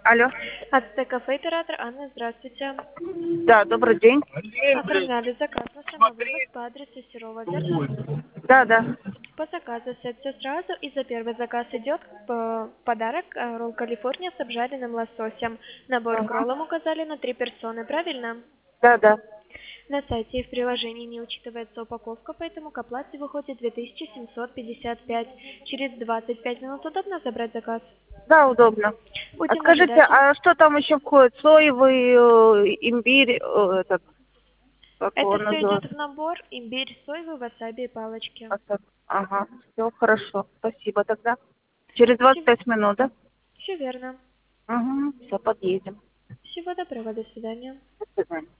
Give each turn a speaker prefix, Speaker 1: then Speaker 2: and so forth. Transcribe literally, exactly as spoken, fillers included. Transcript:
Speaker 1: Алло.
Speaker 2: Ацтекафе, оператор Анна, здравствуйте.
Speaker 1: Да, добрый день.
Speaker 2: Оформляли заказ на самовывоз по адресу Серова, верно?
Speaker 1: Да, да.
Speaker 2: По заказу все сразу, и за первый заказ идет э, подарок э, ролл Калифорния с обжаренным лососем. Набор к
Speaker 1: Ага.
Speaker 2: роллам указали на три персоны, правильно?
Speaker 1: Да, да.
Speaker 2: На сайте и в приложении не учитывается упаковка, поэтому к оплате выходит две тысячи семьсот пятьдесят пять. Через двадцать пять минут удобно забрать заказ?
Speaker 1: Да, удобно. А
Speaker 2: Будем
Speaker 1: скажите,
Speaker 2: ожидать.
Speaker 1: а что там еще входит? Соевый, э, имбирь, э, этот, как его
Speaker 2: Это все идет
Speaker 1: называют?
Speaker 2: в набор: имбирь, сойвы, васаби и палочки.
Speaker 1: А так, ага, все хорошо. Спасибо тогда. Через двадцать
Speaker 2: Все,
Speaker 1: пять минут, да?
Speaker 2: все верно.
Speaker 1: Угу, все, подъедем.
Speaker 2: Всего доброго, до свидания.
Speaker 1: До свидания.